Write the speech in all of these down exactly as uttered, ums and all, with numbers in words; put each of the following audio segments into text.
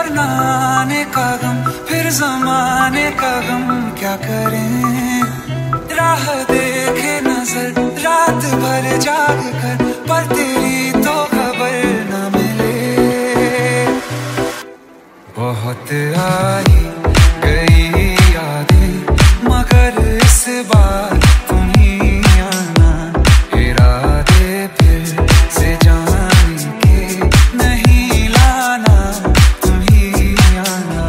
और ना आने का गम, फिर जमाने का गम क्या करें। राह देखे नजर रात भर जाग कर, पर तेरी तो खबर न मिले। बहुत आई गई यादें मगर इस बार तुम ही आना। इरादे फिर से जाने के नहीं लाना, तुम ही आना।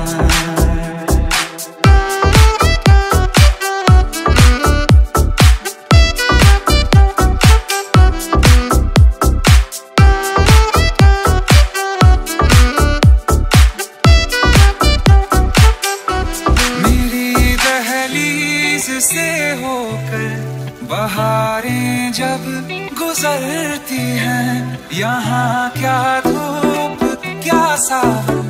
से होकर बहारें जब गुजरती हैं, यहाँ क्या धूप क्या सावन